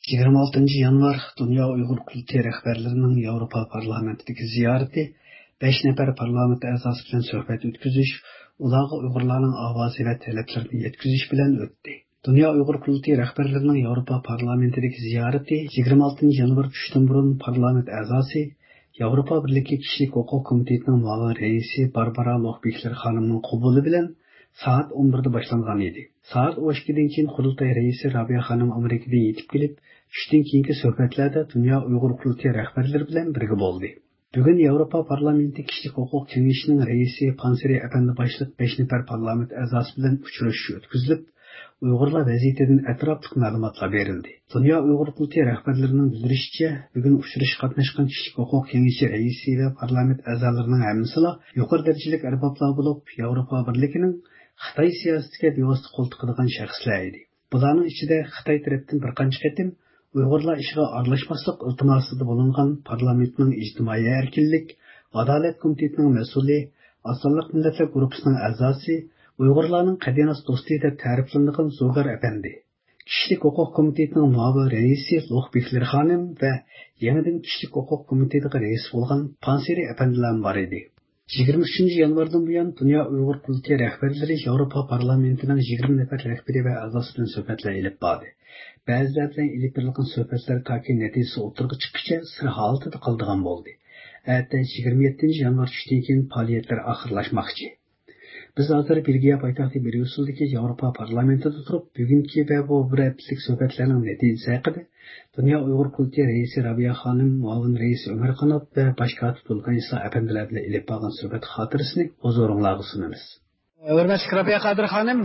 26 yanvar Dünya Uyghur Qurultayı rəhbərlərinin Avropa parlamentidagi ziyarəti 5 nəfər parlament əzası bilan söhbət ötküzüş, ularga Uyğurlarning ovozi və tələblərini yetkizish bilan o'tdi. Dünya Uyghur Qurultayı rəhbərlərinin Avropa parlamentidagi ziyarəti 26 yanvar tushdan burun parlament əzası Avropa Birliği Kişilik Hüquq Komitetining muavin raisi Barbara Lochbihler xonimning qabuli bilan saat 11'de başlangan idi. Saat 12'den keyin Qurultay raisi Rabia xanım Amerikadan yetib kelib, tushdan keyingi suhbatlarda Dünya Uyghur Qurultayı rəhbərləri bilan birga bo'ldi. Bugun Avropa Parlamenti Kişilik Hüquq Kengashining raisi Panseri Efendi başliq 5 nəfər parlament a'zosi bilan uchrashuv o'tkazilib, Uyg'urlar vaziyatidan atrofli ma'lumotlar berildi. Dünya Uyghur Qurultayı rəhbərlərinin bildirishicha, bugun uchrash qatnashgan Kişilik Hüquq Kengashi raisi va parlament a'zolarining hammasi yuqori darajalik arboblar bo'lib, Avropa Birligining Xitoy siyosatiga bevosita qo'l tiqadigan shaxslar edi. Bularning ichida Xitoy tarafdan bir qancha qatim Uyg'urlar ishiga aralashmaslik iltimosida bo'lingan parlamentning ijtimoiy erkinlik, adolat komitetining mas'uli, Asonliq millatlar guruhining a'zosi, Uyg'urlarning qadimiy do'sti deb ta'riflangan Zogar Efendi, Kişilik Hüquq Komitetining muavin raisi Lochbihler xonim va yenidan Kişilik Hüquq Komitetiga rais bo'lgan Panseri Efendilar bor edi. 23 yanvardan buyon Dünya Uyghur Qurultayı rəhbərləri Avropa Parlamentinin 20 nəfər rəhbəri və a'zosi bilan suhbatlar elib bordi. Ba'zilar bilan elib berilgan suhbatlar toki natijasi o'tirg'i chiqquncha sir holatida qoldigan bo'ldi. Atda 27 yanvar tushdan keyin faoliyatlar oxirlashmoqchi. Biz hozir Belgiya poytaxti Bryusseldagi Avropa Parlamentida turib, bugungi va bu bir haftalik suhbatlarning natijasi haqida Dünya Uyghur Qurultayı raisi Rabia xonim, muavin raisi Ömer Qanot va bosh kotib bo'lgan Iso apandilar bilan elib borgan suhbat xotirasini huzuringizga sunamiz. Hurmatli Rabia Qodir xonim,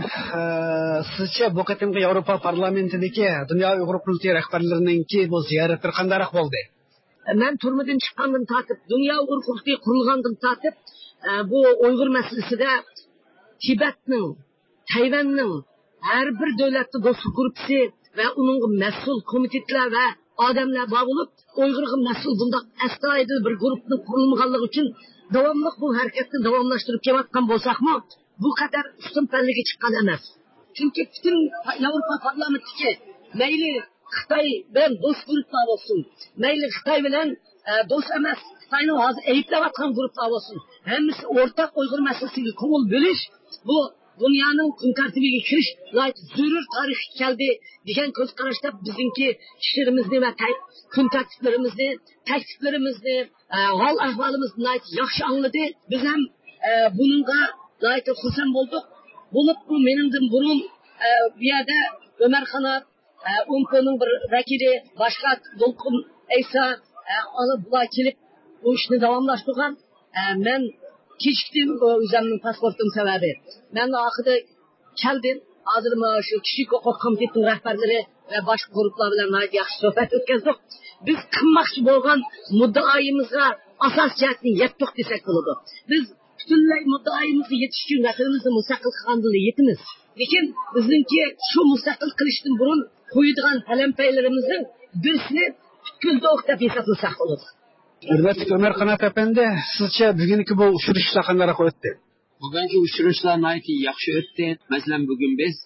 sizcha bu qatimgi Avropa Parlamentidagi Dünya Uyghur Qurultayı rəhbərləriningki bu ziyoratlar qandayroq bo'ldi? Men turmadan chiqqandan tortib, Dünya Uyghur Qurultayı qurilgandan tortib, bu Uyg'ur masalasida Tibetning, Tayvanning har bir davlatning do'stlik guruhi va uning mas'ul komitetlar va odamlar bor bo'lib, Uyg'urga mas'ul bundoq astoydil bir guruhning qurilmaganligi uchun davomli bu harakatni davomlashtirib kelayotgan bo'lsakmi, bu qadar ustun pallaga chiqqan emas. Chunki butun Yevropa parlamentidagi mayli Xitoy bilan do'st guruhlar bo'lsin, mayli Xitoy bilan do'st emas, Xitoyni hozir ayblayotgan guruhlar bo'lsin, hammasi o'rtaq Uyg'ur masalasiga ko'ngil bo'lish, bu dunyoning kun tartibiga kirish zarur tarix keldi degan ko'z qarashda bizning ishlarimizni va kun tartiblarimizni, takliflarimizni, hol ahvolimizni yaxshi angladi. Biz ham bunga xursand bo'ldik. Bo'lib bu menimdan burun bu yerda Ömer Qanot, UMK'ning bir vakili, boshqa Dolqin Aysa bular kelib bu ishni davomlashtirgan. Men kechikdim o'zimning pasportim sababi. Men oxirida keldim. Hozir shu Kişilik Hüquq Komitetining rahbarlari va boshqa guruhlar bilan yaxshi suhbat o'tkazdik. Biz qilmoqchi bo'lgan muddaoyimizga asos jihatni yetdik desak bo'ladi. Biz butunlay muddaoyimizga yetish uchun naslimizni mustaqil qilganda yetimiz. Lekin bizningki shu mustaqil qilishdan burun qo'yadigan talampaylarimizning birisini butkul deb hisoblasak bo'ladi. Hurmatli Ömer Qanot efendi, sizcha bugungi bu uchrashishlar qandayroq o'tdi? Bugungi uchrashishlar yaxshi o'tdi. Masalan, bugun biz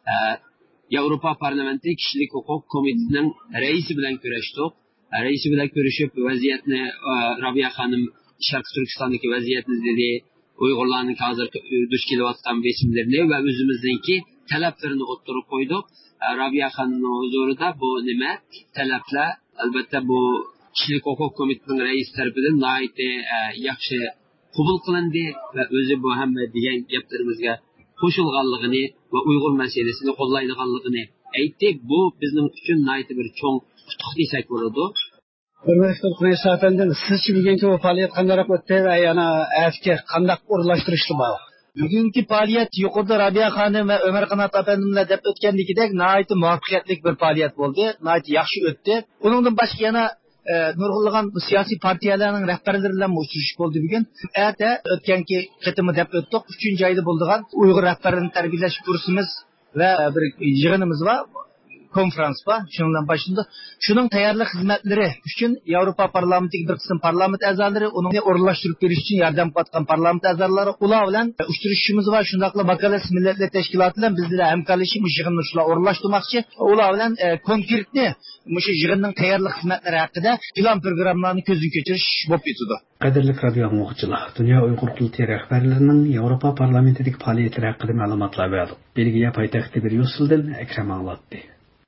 Avropa Parlamenti Kişilik Hüquq Komitetining raisi bilan ko'rishdik. Raisi bilan ko'rishib, vaziyatni Rabia xonim Sharq Turkistondagi vaziyatni dedi, Uyg'urlarning hozir duch kelayotgan besimlarini va o'zimizningki talablarini o'ttirib qo'ydik. Rabia xonimning huzurida bu nima talablar, albatta bu Kişilik Hüquq Komitetining raisi tarafidan yaxshi qabul qilindi va o'zi bu hamma degan gaplarimizga qo'shilganligini va Uyg'ur masalasini qo'llaydiganligini aytdi. Bu bizning uchun bir cho'ng qutuq desak bo'ladi. Hurmatli Qanot efendi, sizcha bugungi bu faoliyat qandayroq o'tdi va yana afga qanday o'rlashtirishdi bu? Bugungi faoliyat yuqorida Rabia xonim va Ömer Qanot efendilar deb o'tgandagidek muvaffaqiyatli bir faoliyat bo'ldi, yaxshi o'tdi. Uningdan boshqa yana nurg'unlagan siyosiy partiyalarning rahbarlari bilan uchrashish bo'ldi bugun. Erta o'tganki qitimni deb o'tdik. 3-oyda bo'lgan Uyg'ur rahbarlarini tarbiyalash kursimiz va bir yig'inimiz bor. konferans var. Şundan başında. Şunun tayarlı hizmetleri için Avrupa Parlamenti'nin bir kısım parlament azaları onu orlaştırıp veriş için yardım katkan parlament azaları ula bilen uyuşturuşumuz var. Şundakla Bakalas Milletler Teşkilatı'yla bizlere hemkarlaşıp müşahını şula orlaştırmakçı. Ula bilen konkretni müşahının tayarlı hizmetleri hakkında plan programlarını gözün keçiriş bop etudu. Qadirli radio anlıqçılar, Dünya Uyghur Qilti rəhbərlərinin Avropa Parlamentidagi faoliyətlari haqida məlumatlar verdi. Belgiya poytaxtı bir Yusildən Əkrəm anlatdı.